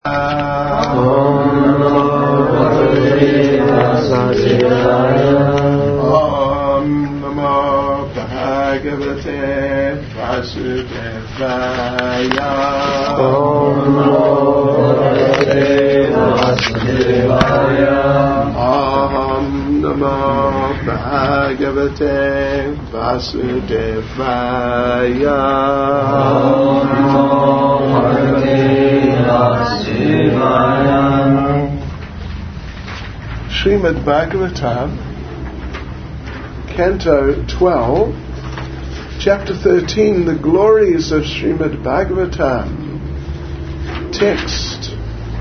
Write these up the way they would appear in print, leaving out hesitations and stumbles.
Om Namo Bhagavate Vasudevaya. Om Namo Bhagavate Vasudevaya. Om Namo Srimad Bhagavatam, Canto 12, Chapter 13, The Glories of Srimad Bhagavatam. Text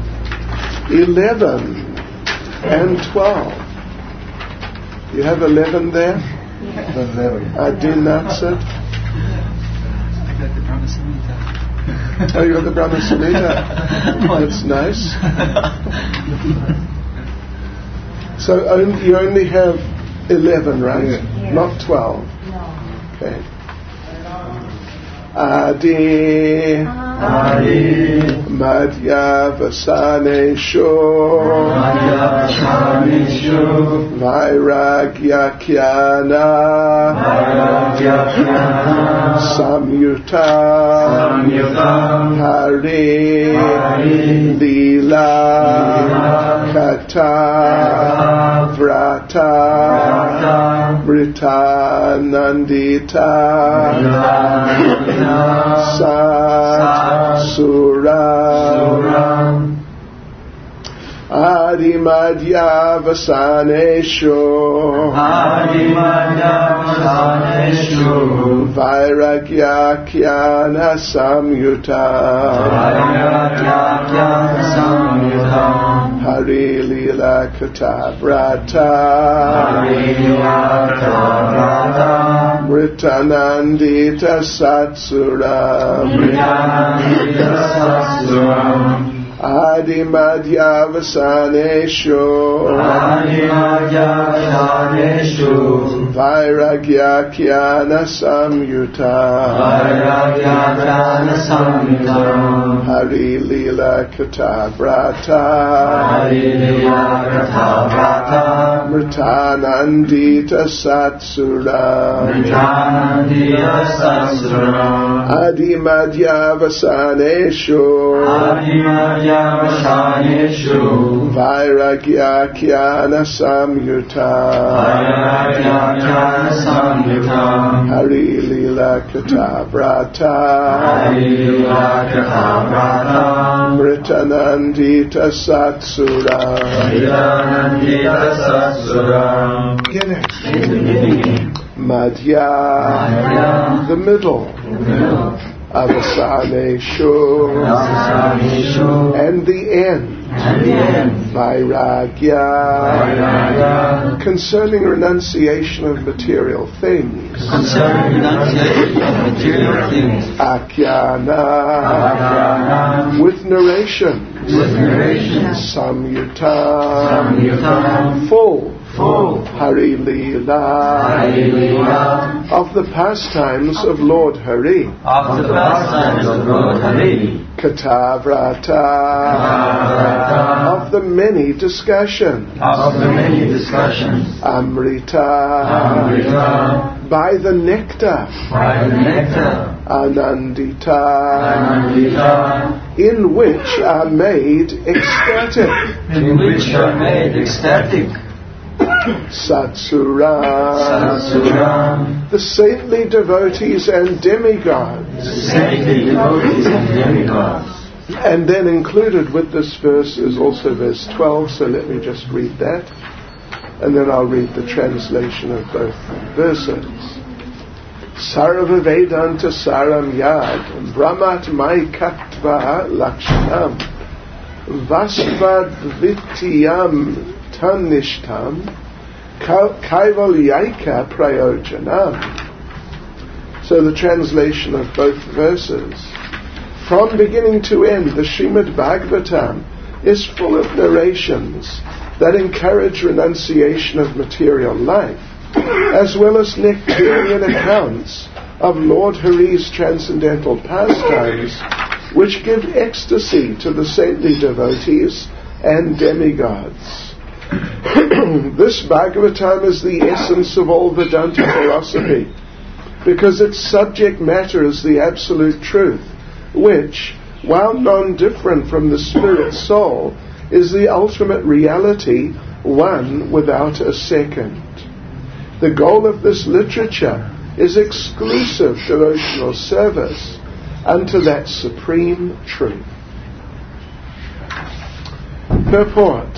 11 and 12. You have 11 there? Yes. 11. Adinatsat. Oh, you got the Brahma Samhita. That's nice. So you only have 11, right? Yeah. Not 12. No. Okay. Adi Madhya Vasanesho Vairagya Kyana Samyuta Hari Lila Kata Vrata Brita Nandita Sat Suram Adimadya Vasanesho Vairagya Kyana Samyuta Hari Lila Kata Vrata Mritanandita Satsuram Adimadya Vasanesho Vairagya Kyana Samyuta Hari Lila Kata Vrata Mritanandita Satsuram Adimadya Vasanesho Vairagya Kyana Samyuta Hari Lila Kata Vrata Mritanandita Satsura Madhya, the middle. Avasanesho, and the end. Vairagya, concerning renunciation of material things. Akyana, with narration. Samyuta, full. Hari Leela, of the pastimes of Lord Hari. Katavrata, of the many discussions. Amrita, by the nectar. Anandita, in which are made ecstatic. Satsuram, the saintly devotees and demigods. And then included with this verse is also verse 12, so let me just read that, and then I'll read the translation of both verses. Sarva Vedanta Saram Yad Brahmat Maikatva Lakshanam Vasvadvityam Tanishtam Kaivalyaika Prayojanam. So the translation of both verses. From beginning to end, the Srimad Bhagavatam is full of narrations that encourage renunciation of material life, as well as nectarian accounts of Lord Hari's transcendental pastimes which give ecstasy to the saintly devotees and demigods. This Bhagavatam is the essence of all Vedanta philosophy, because its subject matter is the absolute truth, which, while non-different from the spirit soul, is the ultimate reality, one without a second. The goal of this literature is exclusive devotional service unto that supreme truth. Purport.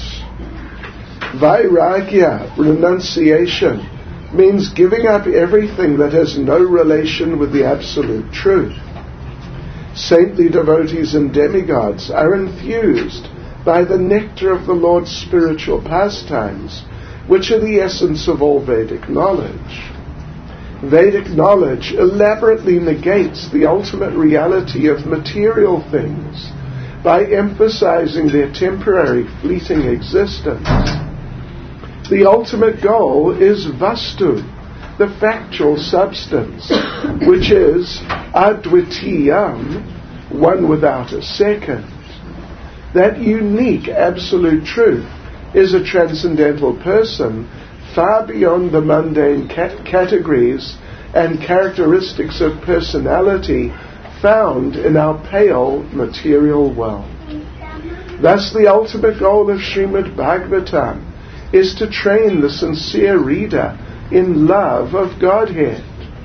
Vairagya, renunciation, means giving up everything that has no relation with the absolute truth. Saintly devotees and demigods are infused by the nectar of the Lord's spiritual pastimes, which are the essence of all Vedic knowledge. Vedic knowledge elaborately negates the ultimate reality of material things by emphasizing their temporary, fleeting existence. The ultimate goal is vastu, the factual substance, which is advitiyam, one without a second. That unique absolute truth is a transcendental person, far beyond the mundane categories and characteristics of personality found in our pale material world. Thus the ultimate goal of Srimad Bhagavatam is to train the sincere reader in love of Godhead.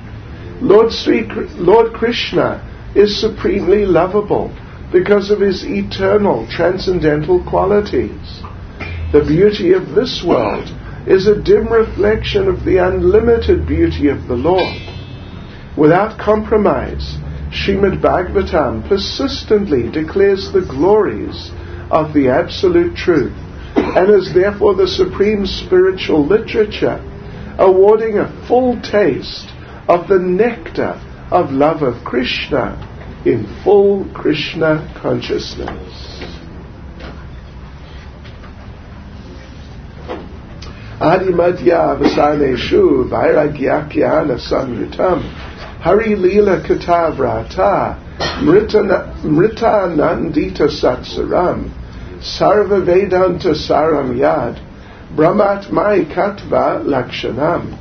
Lord Krishna is supremely lovable because of his eternal transcendental qualities. The beauty of this world is a dim reflection of the unlimited beauty of the Lord. Without compromise, Srimad Bhagavatam persistently declares the glories of the absolute truth, and is therefore the supreme spiritual literature, awarding a full taste of the nectar of love of Krishna in full Krishna consciousness. Adimadhya vasaneshu vairagyakhyana samyutam Hari Lila Katavrata Mrita Nandita Satsaram Sarva Vedanta Saram Yad Brahmatmai Katva Lakshanam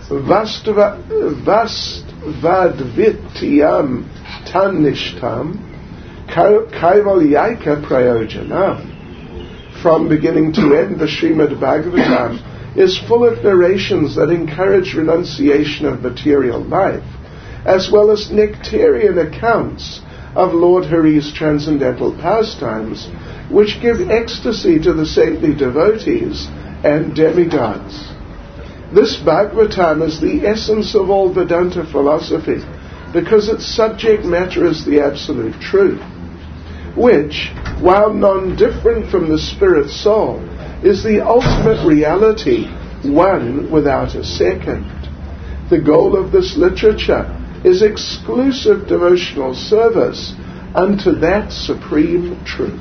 Vastvadvityam Tannishtam Kaivalyaika Prayojanam. From beginning to end, the Srimad Bhagavatam is full of narrations that encourage renunciation of material life, as well as nectarian accounts of Lord Hari's transcendental pastimes, which give ecstasy to the saintly devotees and demigods. This Bhagavatam is the essence of all Vedanta philosophy, because its subject matter is the absolute truth, which, while non-different from the spirit soul, is the ultimate reality, one without a second. The goal of this literature is exclusive devotional service unto that supreme truth.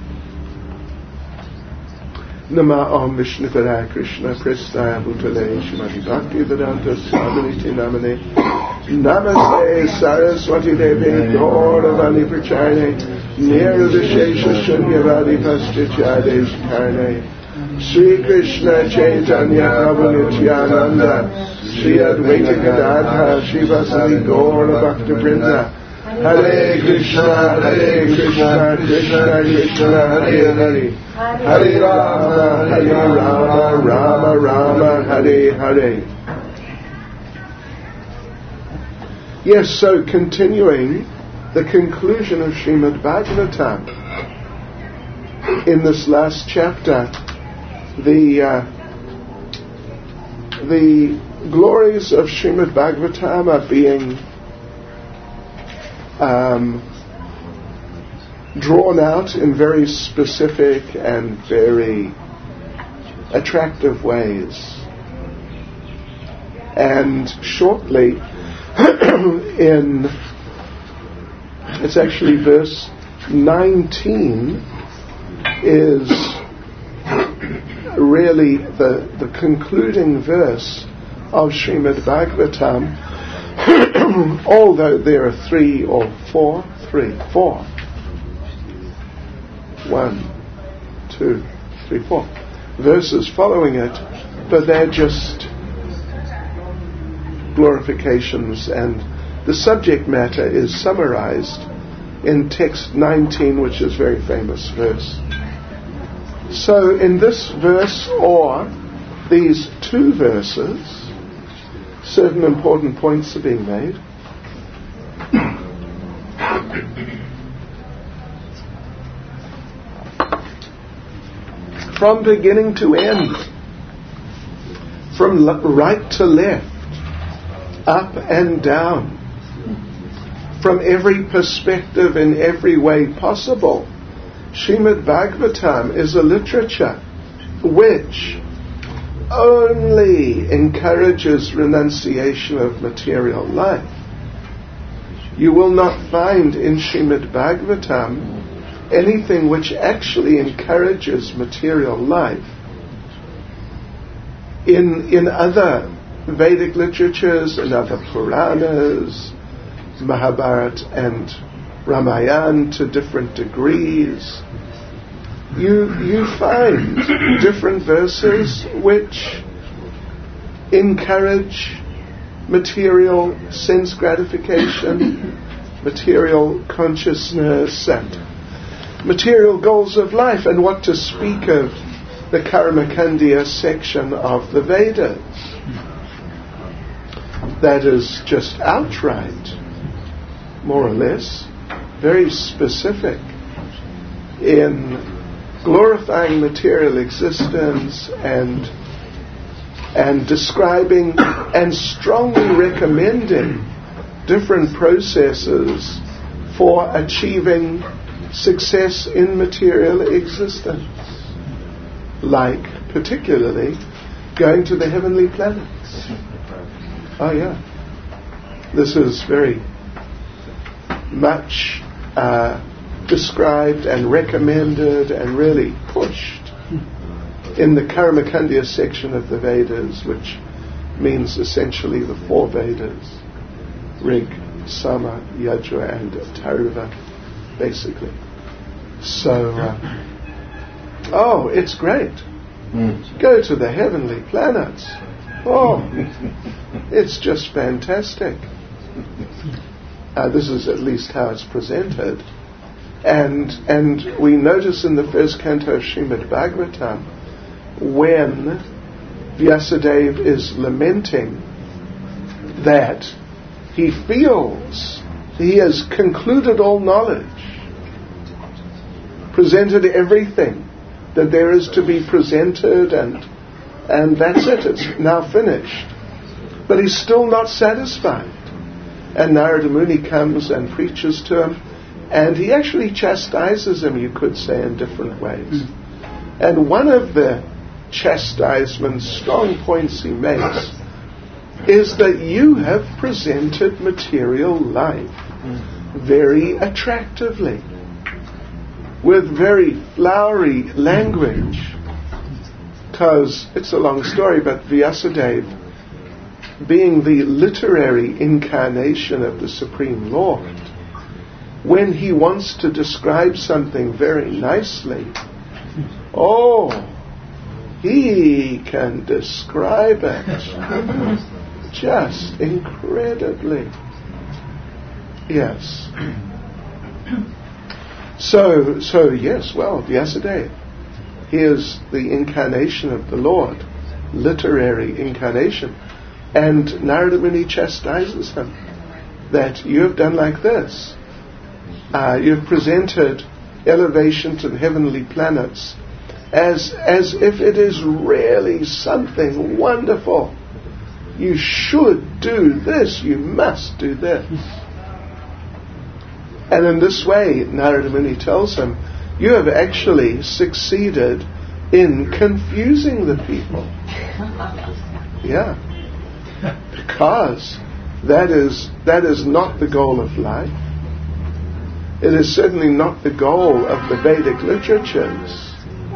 Nama Om Vishnu Padaya Krishna Prestaya Bhutale Shrimati Bhakti Vedanta Swaminiti Namane Namaste Saraswati Devi Gauravani Prachayane Nirvishesha Shunyavadi Paschachade Karne Sri Krishna Chaitanya Nityananda Sri Advaita Gadadhara Shivasadi Gaura Bhakta Vrinda Hare Krishna Krishna Krishna Hare Hare Hare Rama Rama Rama Hare Hare. Yes, so continuing the conclusion of Srimad Bhagavatam, in this last chapter, the glories of Srimad Bhagavatam are being drawn out in very specific and very attractive ways. And shortly, it's actually verse 19 is really the concluding verse of Srimad Bhagavatam, although there are four 1, 2, 3, 4 verses following it, but they're just glorifications, and the subject matter is summarized in text 19, which is a very famous verse. So in this verse, or these two verses, certain important points are being made. From beginning to end, from right to left, up and down, from every perspective in every way possible, Srimad Bhagavatam is a literature which only encourages renunciation of material life. You will not find in Srimad Bhagavatam anything which actually encourages material life. In other Vedic literatures and other Puranas, Mahabharata and Ramayana to different degrees, you find different verses which encourage material sense gratification, material consciousness, and material goals of life, and what to speak of the Karmakandya section of the Vedas. That is just outright, more or less, very specific in glorifying material existence and describing and strongly recommending different processes for achieving success in material existence, like particularly going to the heavenly planets. Oh yeah, this is very much described and recommended and really pushed in the Karmakandya section of the Vedas, which means essentially the four Vedas: Rig, Sama, Yajur and Atharva, basically. So, it's great. Go to the heavenly planets. Oh, it's just fantastic. This is at least how it's presented. And we notice in the first canto of Srimad Bhagavatam, when Vyasadeva is lamenting that he feels he has concluded all knowledge, presented everything that there is to be presented, and that's it, it's now finished. But he's still not satisfied. And Narada Muni comes and preaches to him, and he actually chastises him, you could say, in different ways. And one of the chastisements, strong points he makes, is that you have presented material life very attractively, with very flowery language. Because it's a long story, but Vyasadeva, being the literary incarnation of the Supreme Lord, when he wants to describe something very nicely, he can describe it just incredibly. Yes. So yes, Vyasadeva, he is the incarnation of the Lord, literary incarnation. And Narada Muni chastises him that you have done like this. You've presented elevation to the heavenly planets as if it is really something wonderful. You should do this, you must do this. And in this way, Narada Muni tells him, you have actually succeeded in confusing the people. Yeah. Because that is not the goal of life. It is certainly not the goal of the Vedic literatures.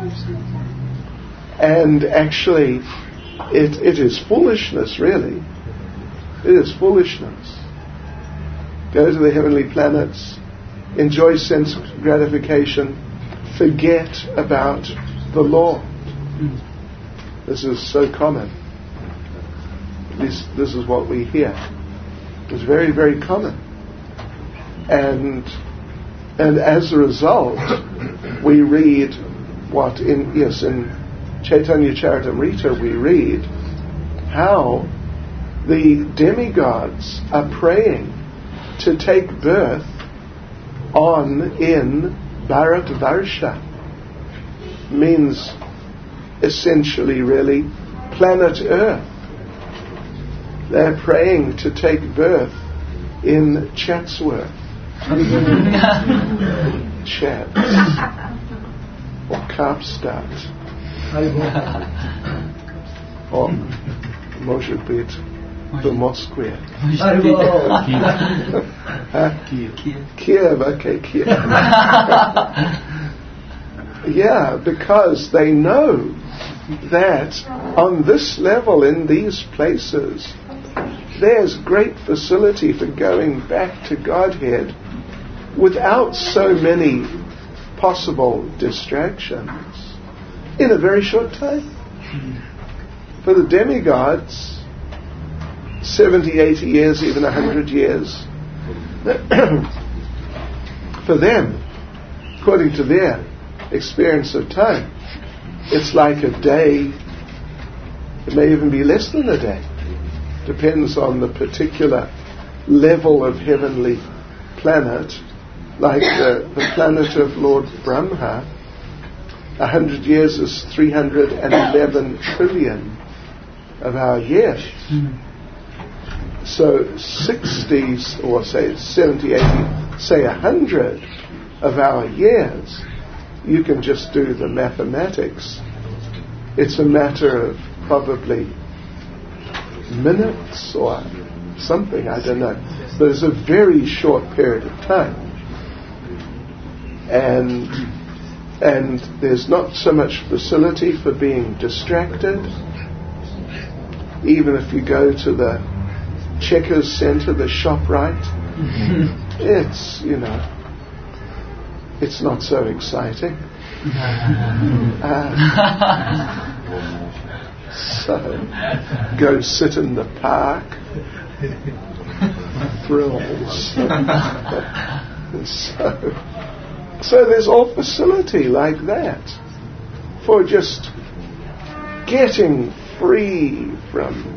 And actually, it is foolishness, really. It is foolishness. Go to the heavenly planets, enjoy sense gratification, forget about the Lord. This is so common. At least this is what we hear. It's very, very common. And as a result, we read what in Chaitanya Charitamrita we read how the demigods are praying to take birth in Bharatvarsha. Means essentially really planet Earth. They're praying to take birth in Chatsworth. Chats. Or Kaapstad. Or может быть в Моskvе. Kiev, okay, Kiev. Yeah, because they know that on this level, in these places, there's great facility for going back to Godhead without so many possible distractions in a very short time. For the demigods, 70, 80 years, even 100 years, for them, according to their experience of time, it's like a day. It may even be less than a day. Depends on the particular level of heavenly planet. Like the planet of Lord Brahma, 100 years is 311 trillion of our years. So 60, or say 70, 80, say 100 of our years, you can just do the mathematics. It's a matter of probably minutes or something, I don't know. But it's a very short period of time. And there's not so much facility for being distracted. Even if you go to the Checkers Centre, the ShopRite, it's, it's not so exciting. So, go sit in the park. Thrills. So there's all facility like that for just getting free from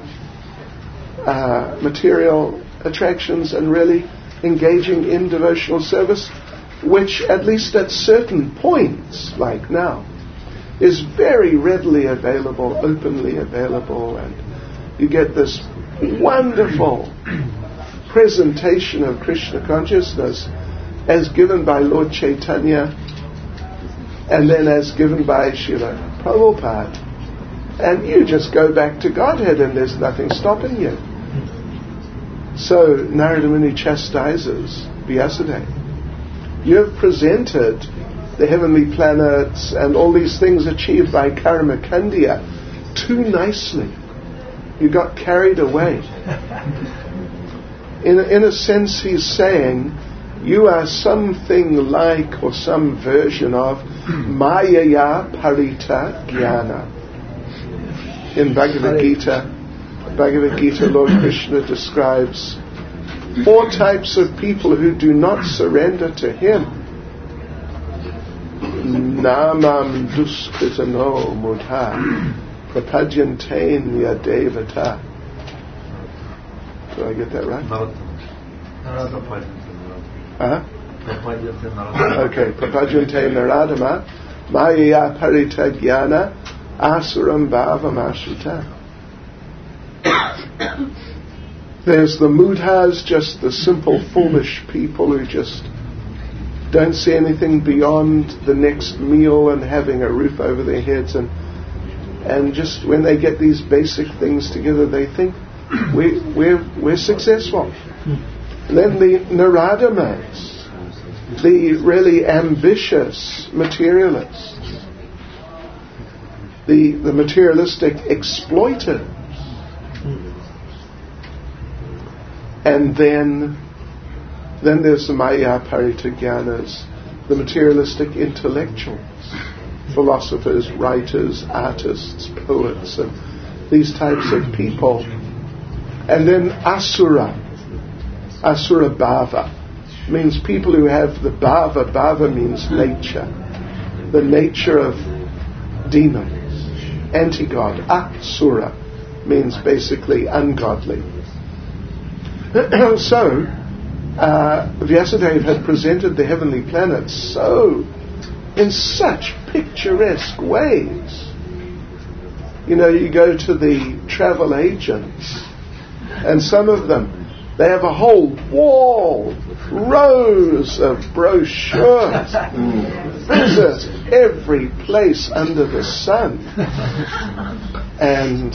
material attractions and really engaging in devotional service, which at least at certain points, like now, is very readily available, openly available, and you get this wonderful presentation of Krishna consciousness as given by Lord Chaitanya and then as given by Srila Prabhupada. And you just go back to Godhead and there's nothing stopping you. So Narada Muni chastises Vyasadeva. You have presented the heavenly planets and all these things achieved by Karmakandya too nicely. You got carried away. In a sense, he's saying, you are something like, or some version of, Mayaya Parita Jnana. In Bhagavad Gita, Lord Krishna describes 4 types of people who do not surrender to Him. Namam duskritano mudha prapadyantainya devata. Did I get that right? Okay, prapadyante naradama maya parita jnana asuram bhavam ashrita. There's the mudhas, just the simple foolish people who just don't see anything beyond the next meal and having a roof over their heads, and just when they get these basic things together they think we're successful. And then the Naradamas, the really ambitious materialists, the materialistic exploiters. And then there's the Maya Paritagyanas, the materialistic intellectuals, philosophers, writers, artists, poets, and these types of people. And then asura bhava, means people who have the bhava. Bhava means nature, the nature of demons, anti-God. Asura means basically ungodly. So, Vyasadeva had presented the heavenly planets in such picturesque ways. You know, you go to the travel agents, and some of them, they have a whole wall, rows of brochures, visit every place under the sun, and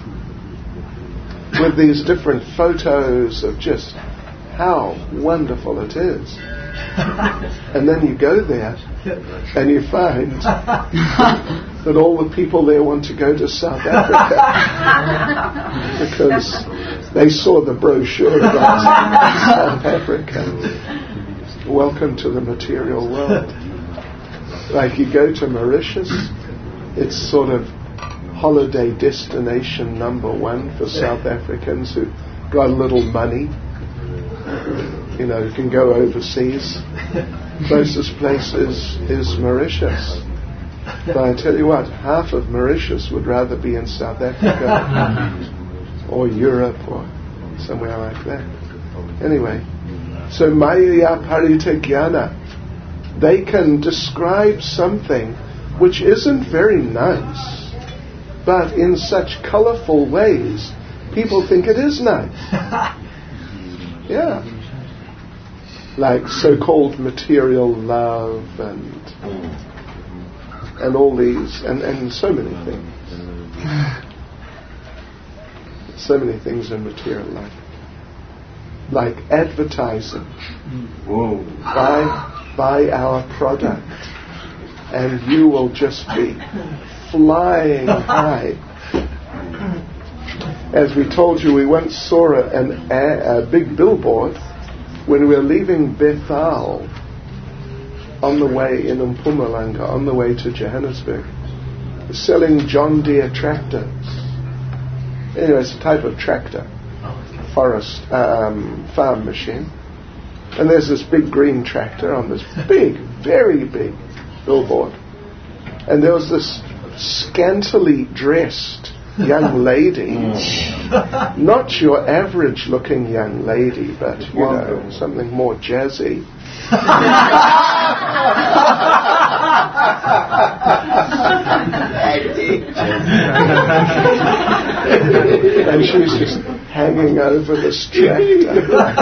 with these different photos of just how wonderful it is. And then you go there and you find that all the people there want to go to South Africa because they saw the brochure about South Africa. Welcome to the material world. Like you go to Mauritius, it's sort of holiday destination number one for South Africans who got a little money. You know, you can go overseas. Closest place is Mauritius. But I tell you what, half of Mauritius would rather be in South Africa or Europe or somewhere like that. Anyway, so Maya Parita Jnana, they can describe something which isn't very nice, but in such colorful ways, people think it is nice. Yeah. Like so-called material love and all these, and so many things. So many things in material life. Like advertising. Whoa. Buy our product and you will just be flying high. As we told you, we once saw a big billboard when we were leaving Bethal on the way in Mpumalanga, on the way to Johannesburg, selling John Deere tractors. Anyway, it's a type of tractor, forest farm machine. And there's this big green tractor on this big, very big billboard. And there was this scantily dressed young lady, not your average looking young lady, but you know, something more jazzy. And she was just hanging over this tractor.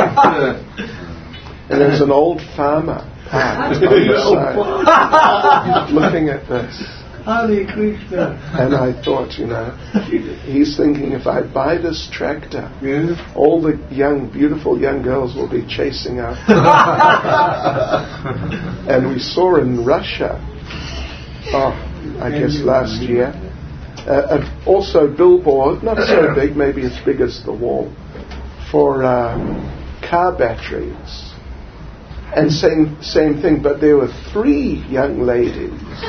And there's an old farmer parked on the side looking at this. And I thought, you know, he's thinking if I buy this tractor, all the young, beautiful young girls will be chasing after me. And we saw in Russia, I guess last year, also billboard, not so big, maybe as big as the wall, for car batteries. And same thing, but there were 3 young ladies,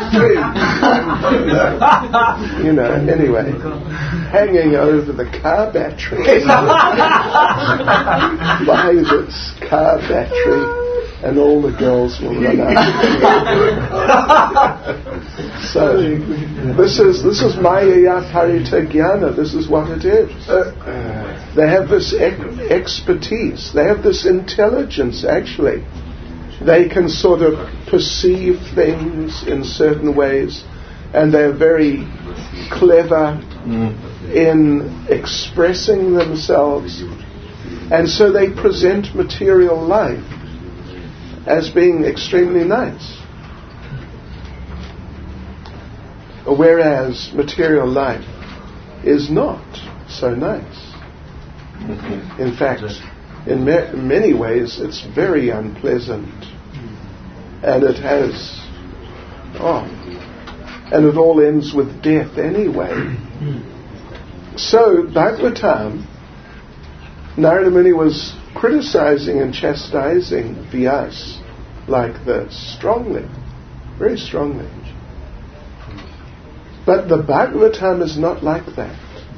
you know, anyway, hanging over the car battery. Buy this car battery and all the girls will run out. So, this is Maya Parita Jnana, this is what it is. They have this expertise, they have this intelligence actually. They can sort of perceive things in certain ways, and they're very clever in expressing themselves, and so they present material life as being extremely nice. Whereas material life is not so nice. In fact, in many ways, it's very unpleasant. And it has, and it all ends with death anyway. So, Bhagavatam, Narada Muni was criticizing and chastising Vyas like this, strongly, very strongly. But the Bhagavatam is not like that.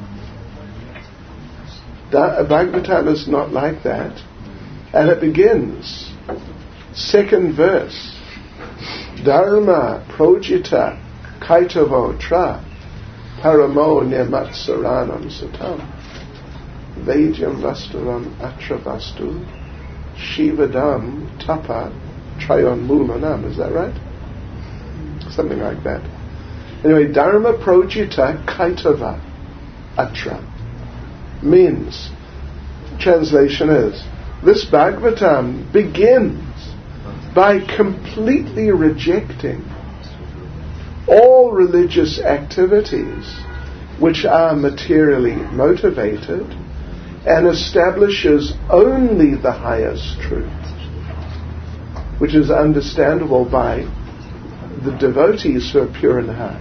Bhagavatam is not like that. And it begins, second verse, Dharma projita kaitavo tra paramo nirmatsaranam satam Vadyam vasturam atravastu shivadam tapa trayon mulanam. Is that right? Something like that. Anyway, Dharma projita kaitava atra means, translation is, this Bhagavatam begins by completely rejecting all religious activities which are materially motivated and establishes only the highest truth, which is understandable by the devotees who are pure in heart.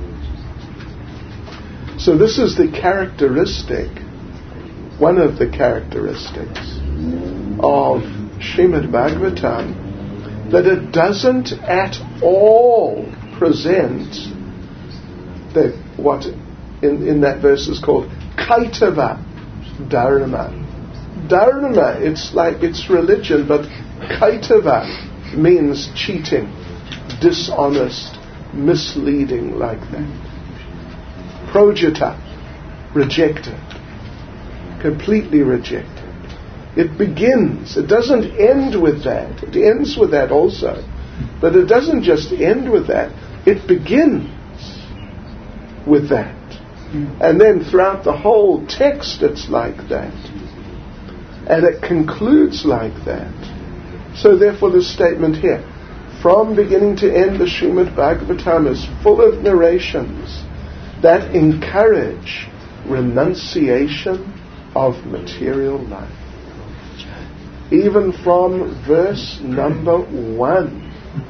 So this is the characteristic, one of the characteristics of Srimad Bhagavatam, that it doesn't at all present what in that verse is called Kaitava Dharma. Dharma, it's religion, but Kaitava means cheating, dishonest, misleading, like that. Projita, rejected, completely rejected. It begins, it doesn't end with that. It ends with that also. But it doesn't just end with that. It begins with that. And then throughout the whole text it's like that. And it concludes like that. So therefore this statement here, from beginning to end the Srimad Bhagavatam is full of narrations that encourage renunciation of material life. Even from verse number 1.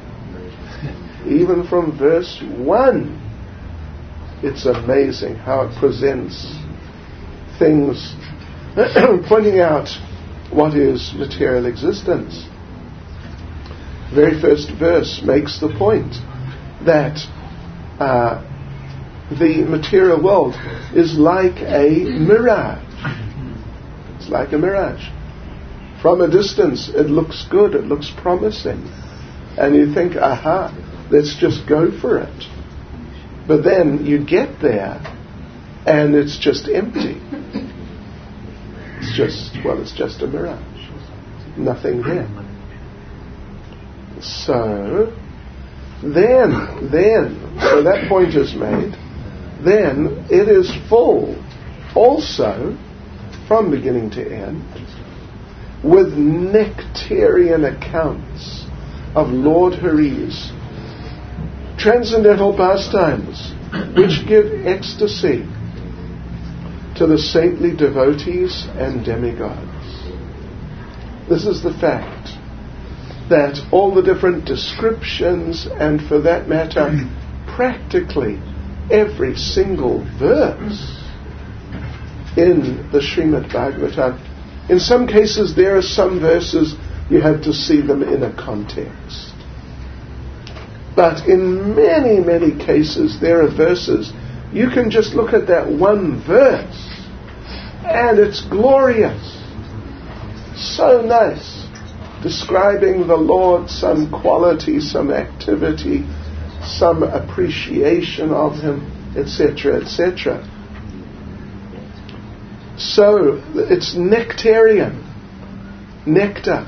Even from verse 1. It's amazing how it presents things, pointing out what is material existence. The very first verse makes the point that the material world is like a mirage. It's like a mirage. From a distance it looks good, it looks promising. And you think, aha, let's just go for it. But then you get there and it's just empty. It's just a mirage. Nothing there. So that point is made. Then it is full also from beginning to end with nectarian accounts of Lord Hari's transcendental pastimes which give ecstasy to the saintly devotees and demigods. This is the fact that all the different descriptions, and for that matter practically every single verse in the Srimad Bhagavatam, in some cases there are some verses you have to see them in a context. But in many, many cases there are verses you can just look at that one verse and it's glorious. So nice. Describing the Lord, some quality, some activity, some appreciation of Him, etc., etc. So it's nectarian, nectar.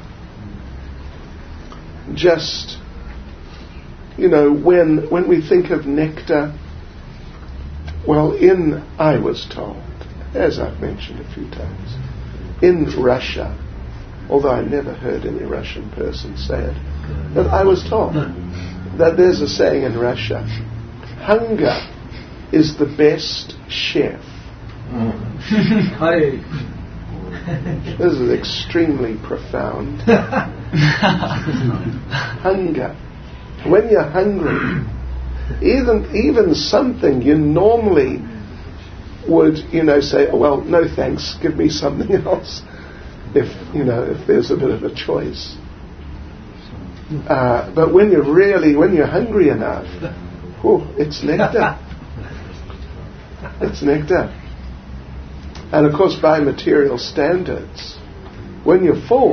Just, when we think of nectar, I was told, as I've mentioned a few times, in Russia, although I never heard any Russian person say it, but I was told that there's a saying in Russia, hunger is the best chef. This is extremely profound. Hunger. When you're hungry, even something you normally would, say, well, no thanks, give me something else. If there's a bit of a choice. But when you're hungry enough, it's nectar. It's nectar. And of course, by material standards, when you're full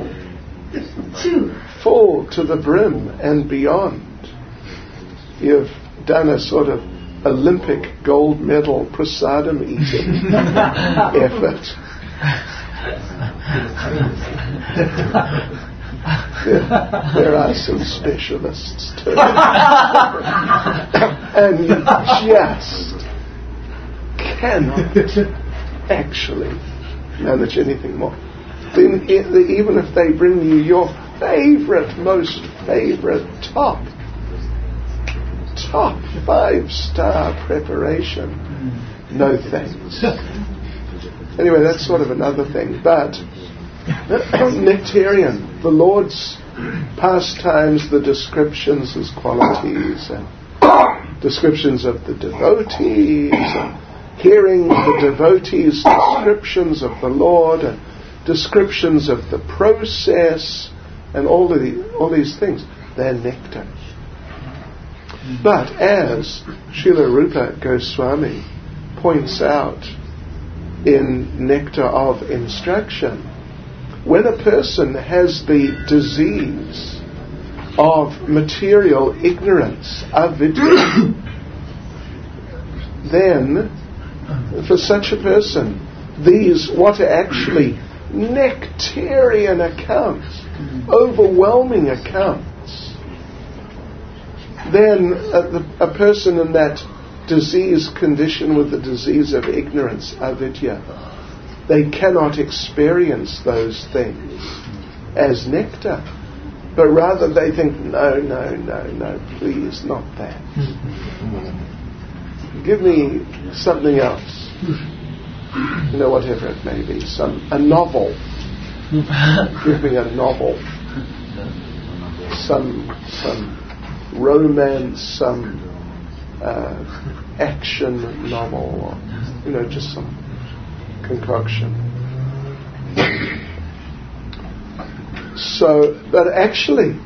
to the brim and beyond, you've done a sort of Olympic gold medal prasadam eating effort. There are some specialists too. And you just cannot actually manage anything more. Even if they bring you your most favorite top 5-star preparation, no thanks. Anyway, that's sort of another thing. But nectarian, the Lord's pastimes, the descriptions, His qualities, and descriptions of the devotees, and hearing the devotees' descriptions of the Lord, and descriptions of the process, and all these things, they're nectar. But as Srila Rupa Goswami points out in Nectar of Instruction, when a person has the disease of material ignorance, avidya, then for such a person, these what are actually nectarian accounts, overwhelming accounts, then a person in that disease condition with the disease of ignorance, avidya, they cannot experience those things as nectar, but rather they think, no, please, not that. Give me something else. Whatever it may be, a novel. Give me a novel. Some romance, some action novel, or just some concoction. So, but actually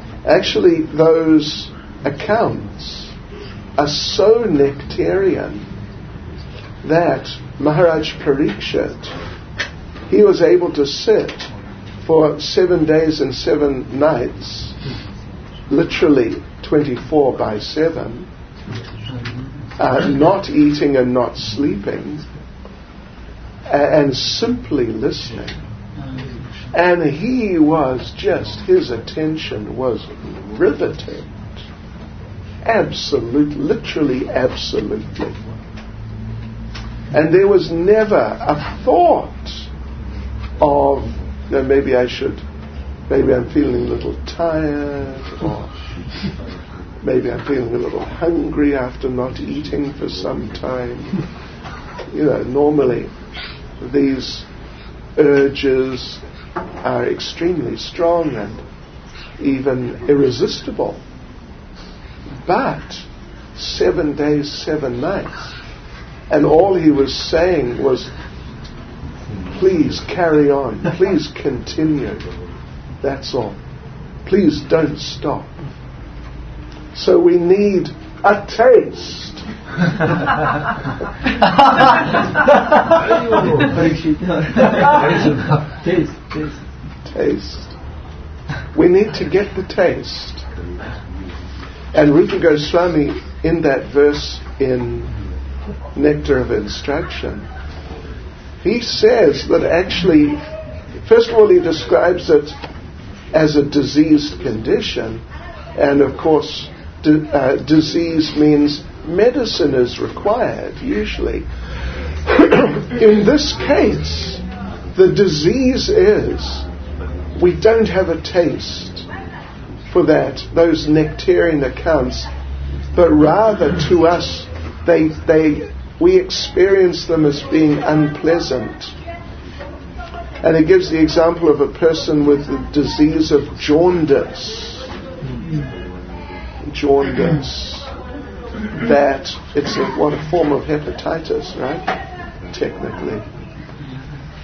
those accounts are so nectarian that Maharaj Parikshit, he was able to sit for 7 days and 7 nights, literally 24/7, not eating and not sleeping, and simply listening. And his attention was riveted. Literally absolutely. And there was never a thought of, maybe I'm feeling a little tired, or maybe I'm feeling a little hungry after not eating for some time. Normally these urges are extremely strong and even irresistible. But 7 days, 7 nights, and all he was saying was, please carry on, please continue. That's all. Please don't stop. So we need a taste. Taste. We need to get the taste. And Rupa Goswami, in that verse in Nectar of Instruction, he says that actually, first of all, he describes it as a diseased condition, and of course, disease means medicine is required, usually. In this case, the disease is we don't have a taste for those nectarian accounts, but rather to us, we experience them as being unpleasant. And he gives the example of a person with the disease of jaundice. That it's a form of hepatitis, right? Technically.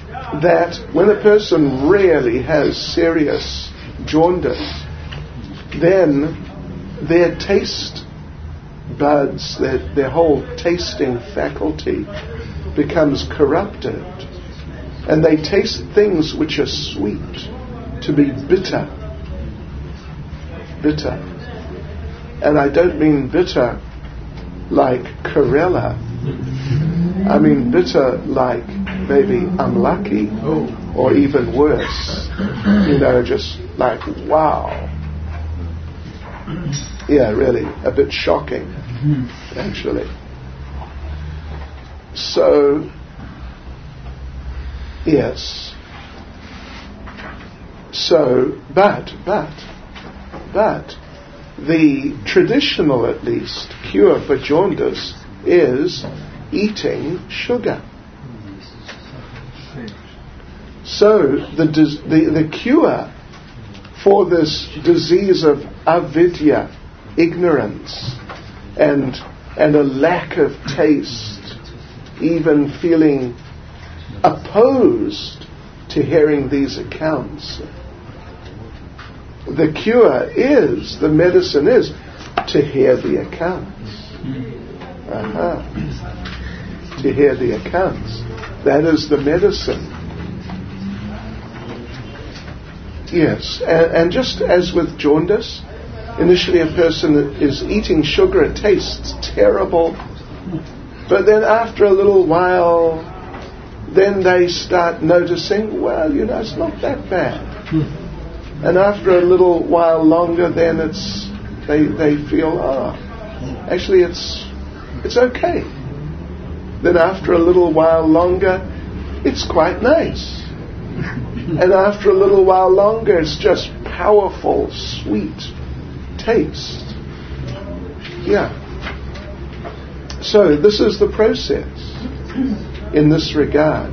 That when a person really has serious jaundice, then their taste buds, their whole tasting faculty becomes corrupted, and they taste things which are sweet to be bitter. Bitter. And I don't mean bitter like Corella. I mean bitter like maybe unlucky, or even worse. Just like, wow. Yeah, really, a bit shocking, actually. So, yes. So, but, the traditional, at least, cure for jaundice is eating sugar. So, the cure for this disease of avidya, ignorance, and a lack of taste, even feeling opposed to hearing these accounts. The cure is, the medicine is, to hear the accounts. To hear the accounts. That is the medicine. Yes, and just as with jaundice, initially a person is eating sugar, it tastes terrible, but then after a little while, then they start noticing, well, it's not that bad. And after a little while longer, then they feel, actually it's okay. Then after a little while longer, it's quite nice. And after a little while longer, it's just powerful, sweet taste. Yeah. So this is the process in this regard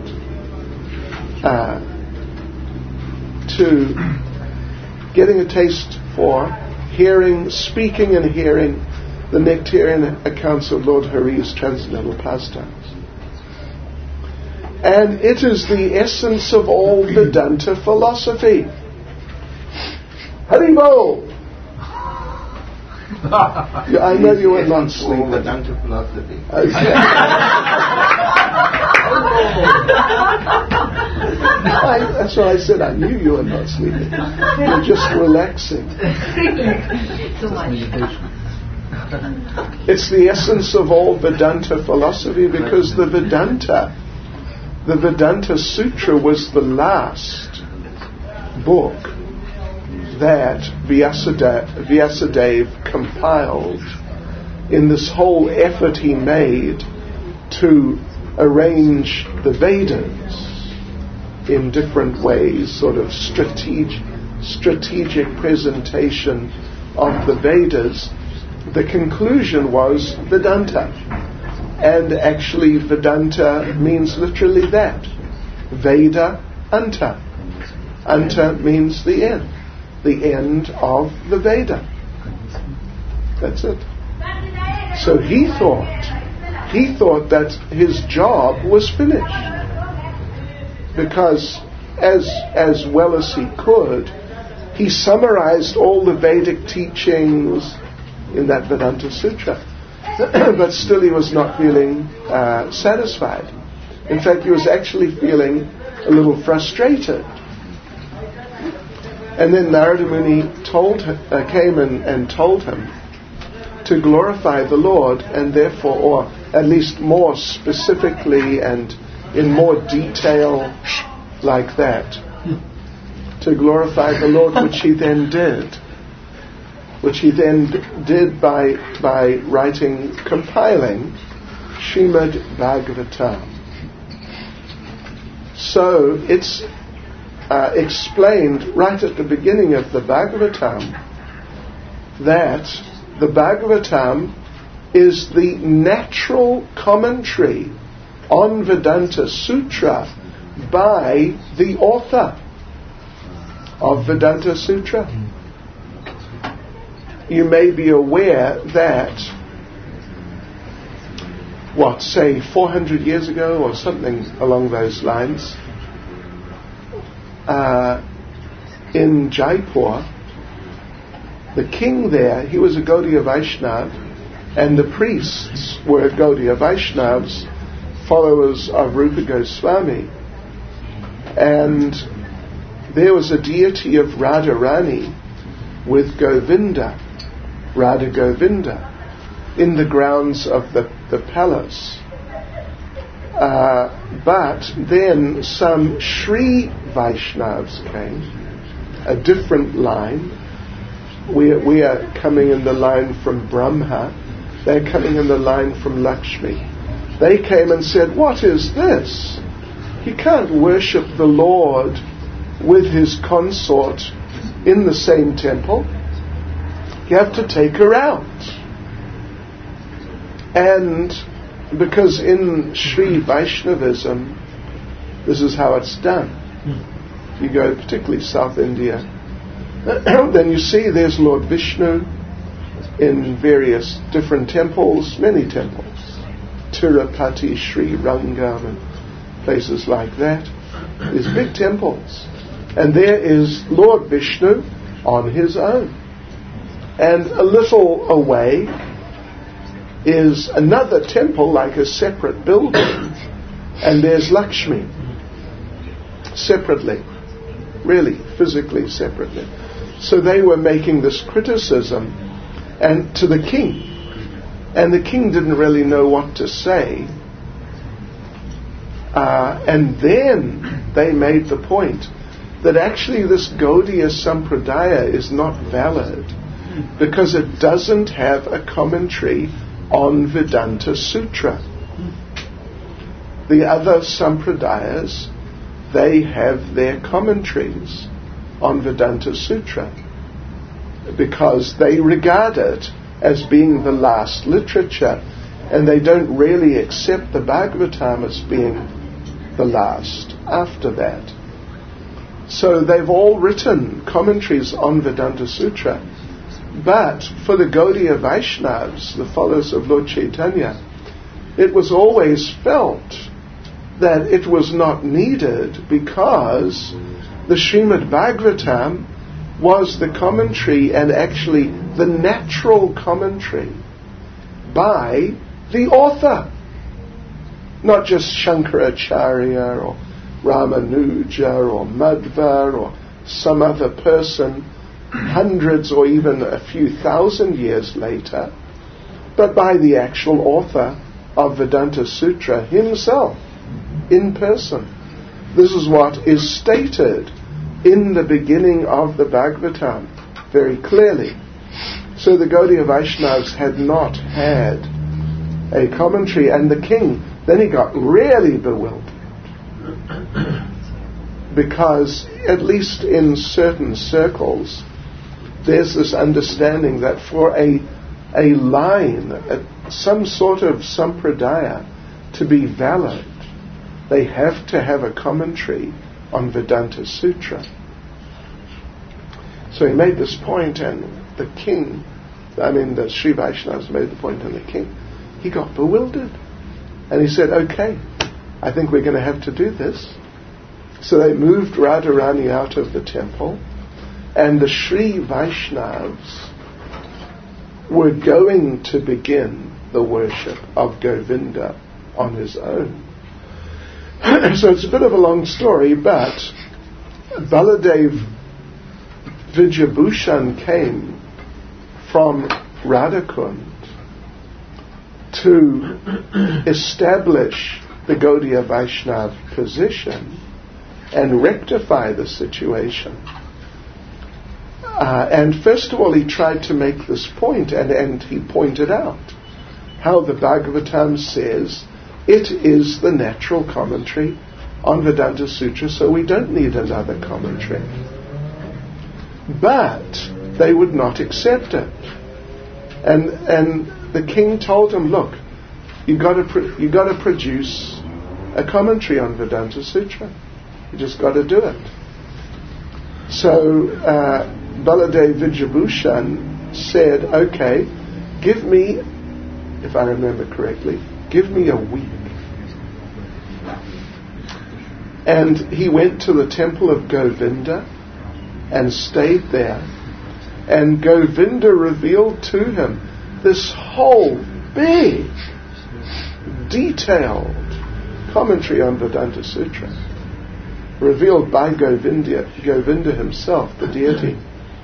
to getting a taste for hearing, speaking and hearing the nectarian accounts of Lord Hari's transcendental pastimes. And it is the essence of all Vedanta philosophy. Haribol! I know you were not sleeping. Vedanta philosophy. That's what I said. I knew you were not sleeping. You're just relaxing. It's the essence of all Vedanta philosophy, because the Vedanta Sutra was the last book that Vyasadeva compiled in this whole effort he made to arrange the Vedas in different ways, sort of strategic presentation of the Vedas. The conclusion was Vedanta. And actually Vedanta means literally that. Veda Anta. Anta means the end of the Veda. That's it. So he thought that his job was finished, because as well as he could, he summarized all the Vedic teachings in that Vedanta Sutra. But still he was not feeling satisfied. In fact, he was actually feeling a little frustrated. And then Narada Muni came and told him to glorify the Lord, and therefore, or at least more specifically and in more detail like that, to glorify the Lord, which he then did. By compiling Srimad Bhagavatam. So it's explained right at the beginning of the Bhagavatam that the Bhagavatam is the natural commentary on Vedanta Sutra by the author of Vedanta Sutra. You may be aware that, 400 years ago or something along those lines, in Jaipur, the king there, he was a Gaudiya Vaishnav, and the priests were Gaudiya Vaishnavas, followers of Rupa Goswami. And there was a deity of Radharani with Govinda, Radha Govinda, in the grounds of the palace. But then some Sri Vaishnavas came, a different line. We are coming in the line from Brahma. They're coming in the line from Lakshmi. They came and said, what is this? You can't worship the Lord with his consort in the same temple. You have to take her out. And because in Sri Vaishnavism, this is how it's done. You go particularly South India, then you see there's Lord Vishnu in various different temples, many temples. Tirupati, Sri Rangam, and places like that. There's big temples. And there is Lord Vishnu on his own. And a little away is another temple, like a separate building, and there's Lakshmi, separately, really, physically separately. So they were making this criticism and to the king, and the king didn't really know what to say. And then they made the point that actually this Gaudiya Sampradaya is not valid because it doesn't have a commentary on Vedanta Sutra. The other Sampradayas, they have their commentaries on Vedanta Sutra because they regard it as being the last literature, and they don't really accept the Bhagavatam as being the last after that. So they've all written commentaries on Vedanta Sutra. But for the Gaudiya Vaishnavas, the followers of Lord Chaitanya, it was always felt that it was not needed because the Srimad Bhagavatam was the commentary, and actually the natural commentary by the author. Not just Shankaracharya or Ramanuja or Madhva or some other person hundreds or even a few thousand years later, but by the actual author of Vedanta Sutra himself, in person. This is what is stated in the beginning of the Bhagavatam, very clearly. So the Gaudiya Vaishnavas had not had a commentary, and the king, then he got really bewildered. Because, at least in certain circles, there's this understanding that for a line, some sort of sampradaya to be valid, they have to have a commentary on Vedanta Sutra. So he made this point, and the king, the Sri Vaishnavas made the point, and the king, he got bewildered. And he said, okay, I think we're going to have to do this. So they moved Radharani out of the temple, and the Sri Vaishnavas were going to begin the worship of Govinda on his own. So it's a bit of a long story, but Baladev Vijayabhushan came from Radhakund to establish the Gaudiya Vaishnav position and rectify the situation. And first of all, he tried to make this point, and he pointed out how the Bhagavatam says it is the natural commentary on Vedanta Sutra, so we don't need another commentary. But they would not accept it. And the king told him, look, you got to produce a commentary on Vedanta Sutra. You just got to do it. So Baladev Vijayabhushan said, okay, give me, if I remember correctly, give me a week. And he went to the temple of Govinda and stayed there And Govinda revealed to him this whole big, detailed commentary on Vedanta Sutra, revealed by Govinda himself, the deity.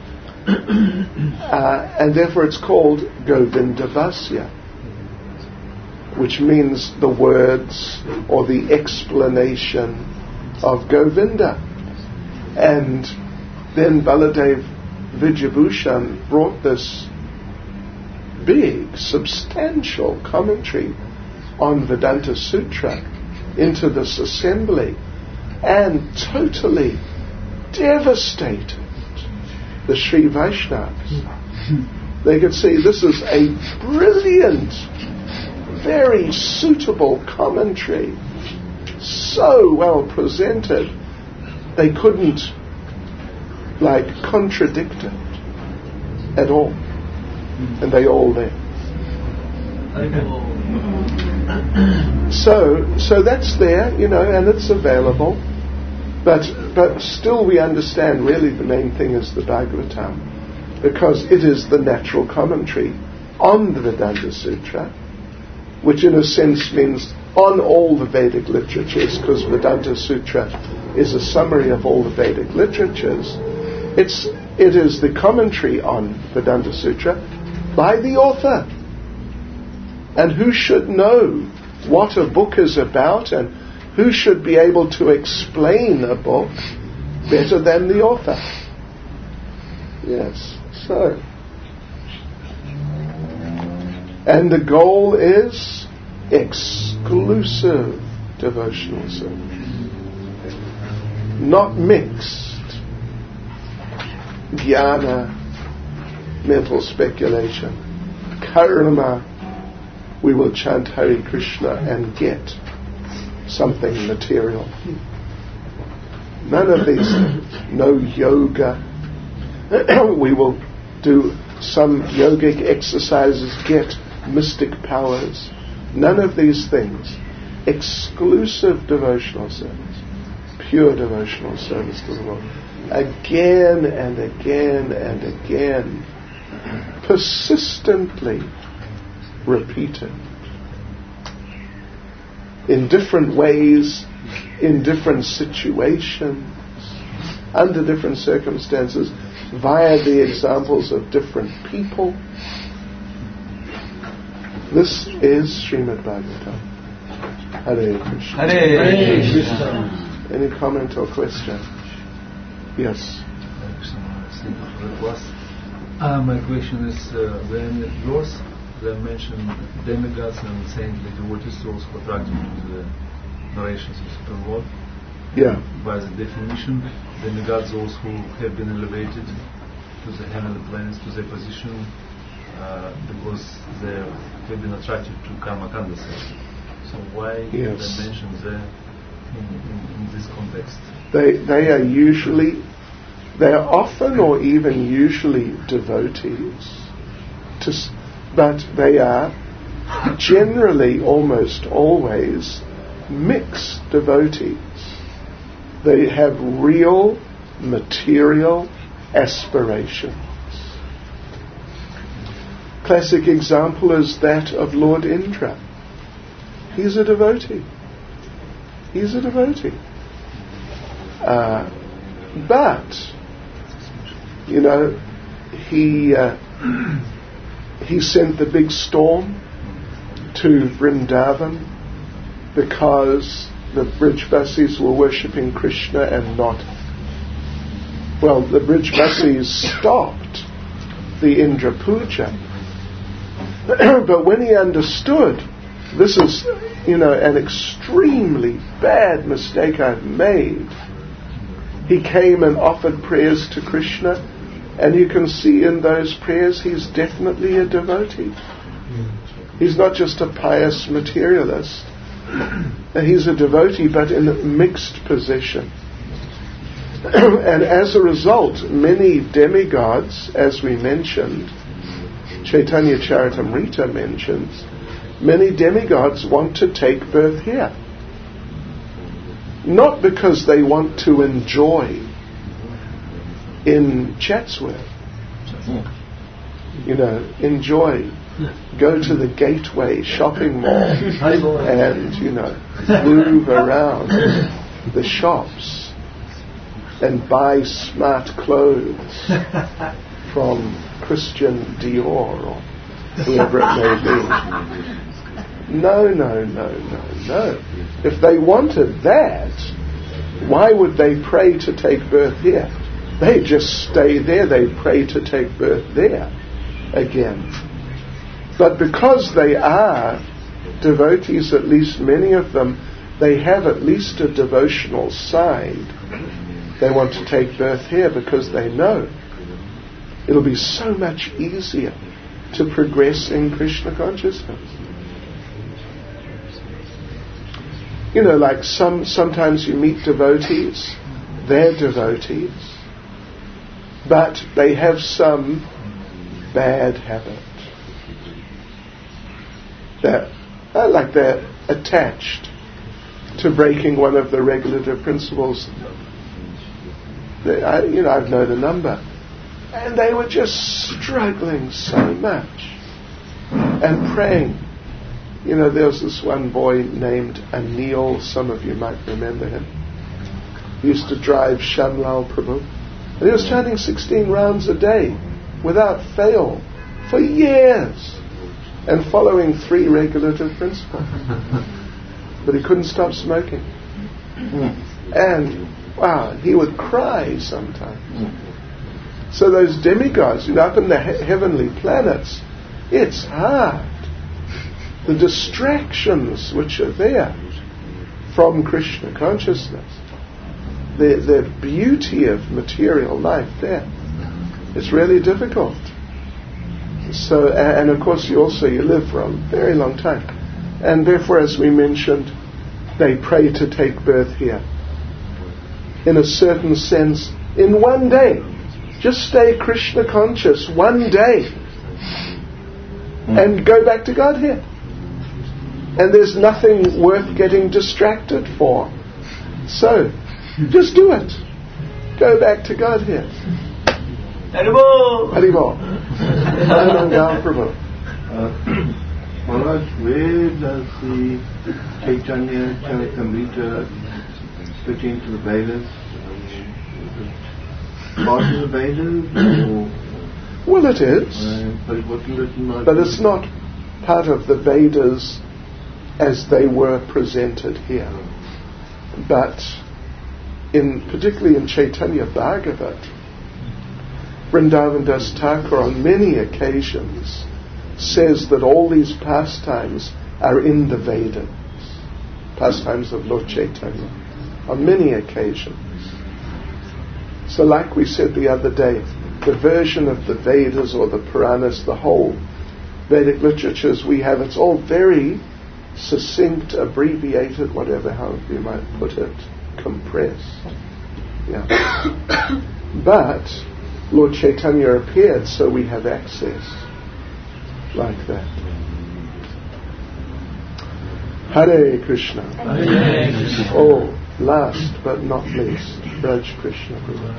And therefore it's called Govindavasya, which means the words or the explanation of Govinda. And then Baladev Vidyabhushan brought this big, substantial commentary on Vedanta Sutra into this assembly and totally devastated the Sri Vaishnavas. They could see this is a brilliant, very suitable commentary, so well presented, they couldn't contradict it at all. And they all left. So that's there, and it's available. But still we understand really the main thing is the Bhagavatam, because it is the natural commentary on the Vedanta Sutra, which in a sense means on all the Vedic literatures, because Vedanta Sutra is a summary of all the Vedic literatures. It is the commentary on Vedanta Sutra by the author. And who should know what a book is about, and who should be able to explain a book better than the author? Yes, so. And the goal is exclusive devotional service, not mixed jnana, mental speculation, karma. We will chant Hare Krishna and get something material. None of these things. No yoga. We will do some yogic exercises, get mystic powers. None of these things. Exclusive devotional service. Pure devotional service to the Lord. Again and again and again. Persistently repeated. In different ways, in different situations, under different circumstances, via the examples of different people. This is Srimad Bhagavatam. Hare Krishna. Hare Krishna. Any comment or question? Yes. My question is, when yours they mention demigods and saintly devotees also attracted to the narrations of Supreme Lord. Yeah. By the definition, demigods those who have been elevated to the heavenly planes, to their position, because they have been attracted to karma kanda. So why they mention there in this context? They are often or even usually devotees, but they are generally, almost always, mixed devotees. They have real material aspirations. Classic example is that of Lord Indra. He's a devotee. But he sent the big storm to Vrindavan because the Brijvasis were worshipping Krishna and not... Well, the Brijvasis stopped the Indra Puja. But when he understood, this is, an extremely bad mistake I've made, he came and offered prayers to Krishna, and you can see in those prayers he's definitely a devotee. He's not just a pious materialist. He's a devotee, but in a mixed position. And as a result, many demigods, as we mentioned, Chaitanya Charitamrita mentions, many demigods want to take birth here. Not because they want to enjoy in Chatsworth, You know, enjoy. Go to the Gateway shopping mall and, you know, move around the shops and buy smart clothes from Christian Dior or whoever it may be. No. If they wanted that, why would they pray to take birth here? They just stay there. They pray to take birth there again. But because they are devotees, at least many of them, they have at least a devotional side. They want to take birth here because they know it'll be so much easier to progress in Krishna consciousness. You know, like sometimes you meet devotees, they're devotees, but they have some bad habit. They're attached to breaking one of the regulative principles. I've known a number. And they were just struggling so much and praying. You know, there was this one boy named Anil, some of you might remember him. He used to drive Shamlal Prabhu. And he was chanting 16 rounds a day without fail for years and following 3 regulative principles. But he couldn't stop smoking. And, wow, he would cry sometimes. So those demigods, up in the heavenly planets, it's hard. The distractions which are there from Krishna consciousness, the beauty of material life there, it's really difficult. So, and of course you live for a very long time. And therefore, as we mentioned, they pray to take birth here. In a certain sense, in one day. Just stay Krishna conscious one day and go back to Godhead. And there's nothing worth getting distracted for. So, just do it. Go back to Godhead. Haribol! Haribol. Anangal Prabhu. Maharaj, where does the Chaitanya Charitamrita fit into the Vedas? Part of the Vedas? Well, it is. But it wasn't written. But it's not part of the Vedas as they were presented here. But particularly in Chaitanya Bhagavat, Vrindavan Das Thakur on many occasions says that all these pastimes are in the Vedas, pastimes of Lord Chaitanya, on many occasions. So like we said the other day, the version of the Vedas or the Puranas, the whole Vedic literatures we have, it's all very succinct, abbreviated, whatever, however you might put it, compressed. Yeah. But Lord Chaitanya appeared, so we have access like that. Hare Krishna. Hare Krishna. Oh, last but not least, Raj Krishna.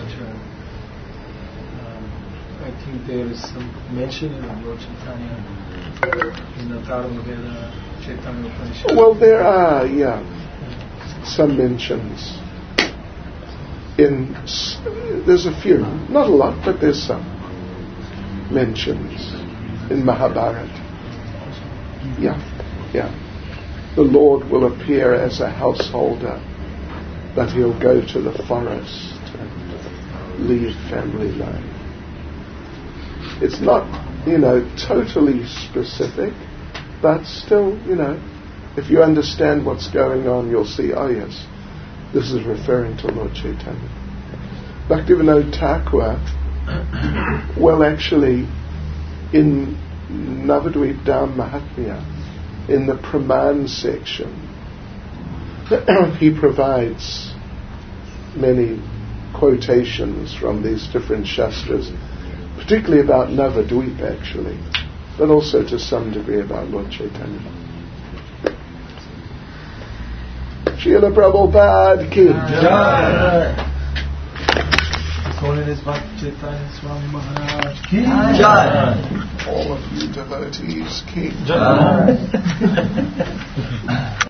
I think there is some mention in Lord Chaitanya in the Atharva Veda, Chaitanya Upanishad. Well, there are, some mentions. There's a few, not a lot, but there's some mentions in Mahabharata. Yeah. The Lord will appear as a householder, but he'll go to the forest and leave family life. It's not, totally specific, but still, if you understand what's going on, you'll see, oh yes, this is referring to Lord Chaitanya. Bhaktivinoda Thakur, well actually, in Navadvip Dham Mahatmya, in the Praman section, he provides many quotations from these different Shastras, particularly about Navadvip actually, but also to some degree about Lord Chaitanya. Srila Prabhupada ki. His Bhakti Chaitanya Swami Maharaj Ki Jai. All of you devotees, keep. Jai.